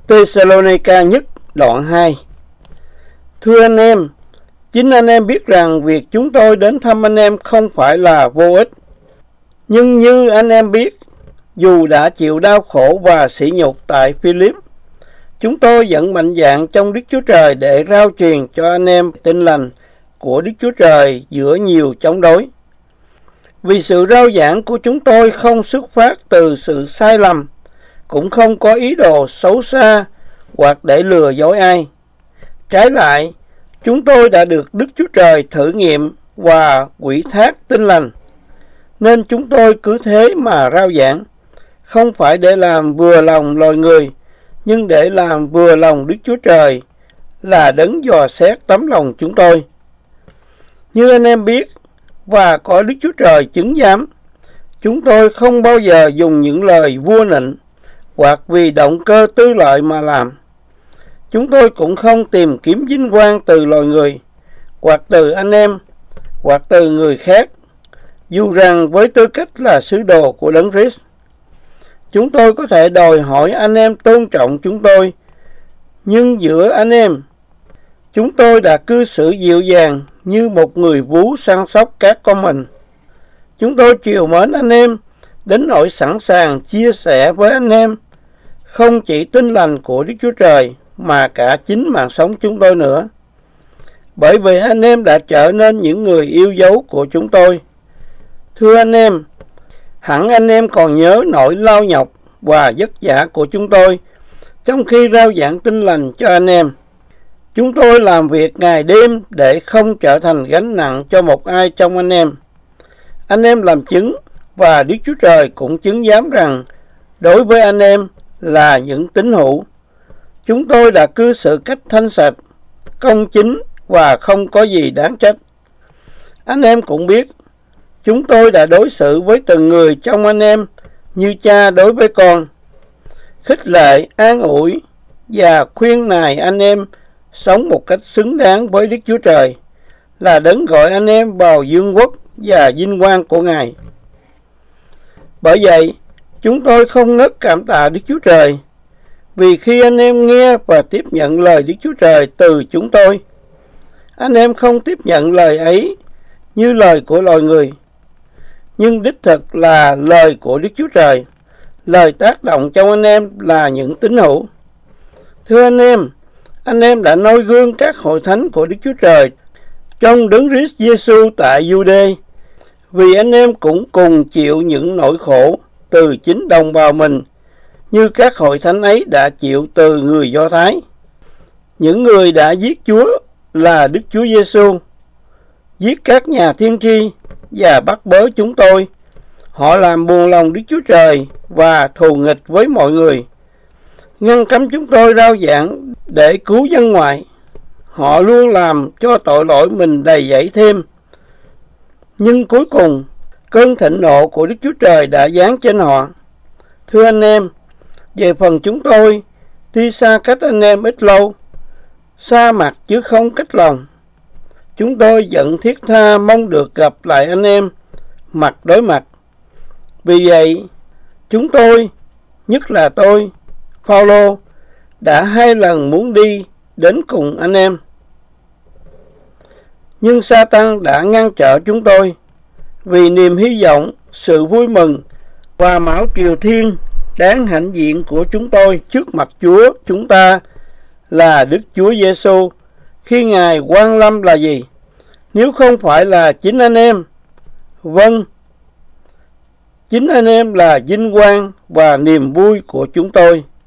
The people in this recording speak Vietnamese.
Thessalonica nhất đoạn 2. Thưa anh em, chính anh em biết rằng việc chúng tôi đến thăm anh em không phải là vô ích. Nhưng như anh em biết, dù đã chịu đau khổ và sỉ nhục tại Philip, chúng tôi vẫn mạnh dạn trong Đức Chúa Trời để rao truyền cho anh em tin lành của Đức Chúa Trời giữa nhiều chống đối. Vì sự rao giảng của chúng tôi không xuất phát từ sự sai lầm, cũng không có ý đồ xấu xa hoặc để lừa dối ai. Trái lại, chúng tôi đã được Đức Chúa Trời thử nghiệm và ủy thác tin lành, nên chúng tôi cứ thế mà rao giảng, không phải để làm vừa lòng loài người, nhưng để làm vừa lòng Đức Chúa Trời, là đấng dò xét tấm lòng chúng tôi. Như anh em biết và có Đức Chúa Trời chứng giám, chúng tôi không bao giờ dùng những lời vua nịnh hoặc vì động cơ tư lợi mà làm. Chúng tôi cũng không tìm kiếm vinh quang từ loài người, hoặc từ anh em, hoặc từ người khác, dù rằng với tư cách là sứ đồ của Đấng Christ. Chúng tôi có thể đòi hỏi anh em tôn trọng chúng tôi, nhưng giữa anh em, chúng tôi đã cư xử dịu dàng như một người vú săn sóc các con mình. Chúng tôi trìu mến anh em đến nỗi sẵn sàng chia sẻ với anh em không chỉ tin lành của Đức Chúa Trời mà cả chính mạng sống chúng tôi nữa. Bởi vì anh em đã trở nên những người yêu dấu của chúng tôi. Thưa anh em, hẳn anh em còn nhớ nỗi lao nhọc và vất vả của chúng tôi trong khi rao giảng tin lành cho anh em. Chúng tôi làm việc ngày đêm để không trở thành gánh nặng cho một ai trong anh em. Anh em làm chứng và Đức Chúa Trời cũng chứng giám rằng đối với anh em là những tín hữu, chúng tôi đã cư xử cách thanh sạch, công chính và không có gì đáng trách. Anh em cũng biết, chúng tôi đã đối xử với từng người trong anh em như cha đối với con, khích lệ, an ủi và khuyên nài anh em sống một cách xứng đáng với Đức Chúa Trời, là đấng gọi anh em vào vương quốc và vinh quang của Ngài. Bởi vậy, chúng tôi không ngớt cảm tạ Đức Chúa Trời, vì khi anh em nghe và tiếp nhận lời Đức Chúa Trời từ chúng tôi, anh em không tiếp nhận lời ấy như lời của loài người, nhưng đích thực là lời của Đức Chúa Trời, lời tác động trong anh em là những tín hữu. Thưa anh em đã noi gương các hội thánh của Đức Chúa Trời trong Đấng Christ Giêsu tại Giu-đê, vì anh em cũng cùng chịu những nỗi khổ từ chính đồng bào mình, như các hội thánh ấy đã chịu từ người Do Thái. Những người đã giết Chúa là Đức Chúa Giêsu, giết các nhà tiên tri và bắt bớ chúng tôi. Họ làm buồn lòng Đức Chúa Trời và thù nghịch với mọi người, ngăn cấm chúng tôi rao giảng để cứu dân ngoại. Họ luôn làm cho tội lỗi mình đầy dẫy thêm. Nhưng cuối cùng, cơn thịnh nộ của Đức Chúa Trời đã giáng trên họ. Thưa anh em, về phần chúng tôi, tuy xa cách anh em ít lâu, xa mặt chứ không cách lòng, chúng tôi vẫn thiết tha mong được gặp lại anh em mặt đối mặt. Vì vậy, chúng tôi, nhất là tôi, Phao-lô, đã 2 lần muốn đi đến cùng anh em. Nhưng Sa-tan đã ngăn trở chúng tôi, vì niềm hy vọng, sự vui mừng và mão triều thiên đáng hãnh diện của chúng tôi trước mặt Chúa chúng ta là Đức Chúa Giêsu khi Ngài quang lâm là gì? Nếu không phải là chính anh em. Vâng, chính anh em là vinh quang và niềm vui của chúng tôi.